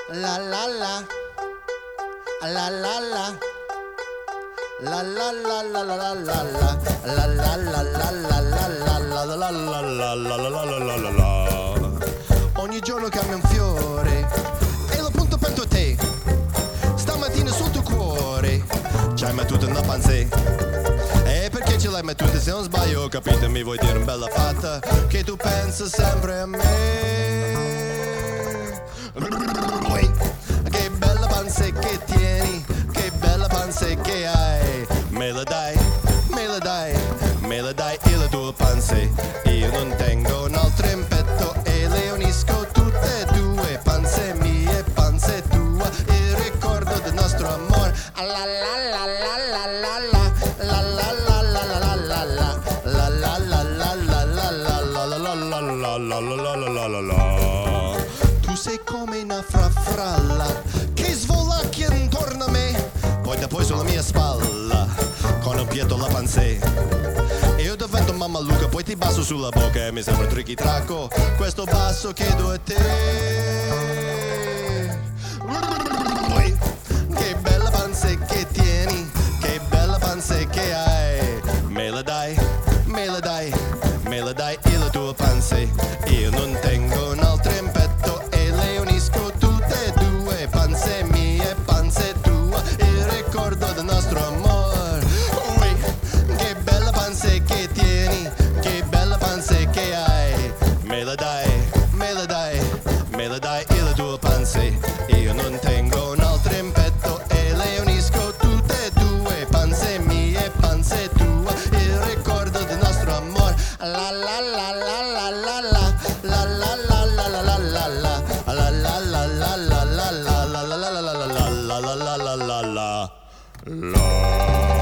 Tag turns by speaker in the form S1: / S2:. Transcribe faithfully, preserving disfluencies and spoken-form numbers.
S1: La la la, la la la, la la la la la la la la, la la la la la la la la la la la la la la la la. Ogni giorno cambia un fiore e lo punto per te. Stamattina sul tuo cuore c'hai mettuto una panze. E perché ce l'hai mettuta? Se non sbaglio ho capito, mi vuoi dire bella fatta che tu pensi sempre a me. Che bella panza che tieni, che bella panza che hai. Me la dai, me la dai, me la dai e la tua panza. Io non tengo un altro in petto e le unisco tutte e due. Panze mie, panze tua, il ricordo del nostro amore. La la la la la la la, la la la la la la la, la la la la la la la la la la la la la la la. Tu sei come una frafralla che svolacchia intorno a me, poi da poi sulla mia spalla con un pietto la panze. Io divento mamma Luca, poi ti basso sulla bocca e mi sembra un tricky-tracco questo basso che do a te. Che bella panza che tieni, che bella panza che hai. Me la dai, me la dai, me la dai e la tua panza. Io non tengo un altro in petto e le unisco tutte e due. Panze mie, panze tua, il ricordo del nostro amore. Ui, che bella panza che tieni, che bella panza che hai. Me la dai, me la dai, me la dai e la tua panza. Io non tengo un altro in petto e le unisco tutte e due. Panze mie, panze tua, il ricordo del nostro amore. La la la la la la la, la la la la la la la la, la la la la la la la la la la la la la la la la la la.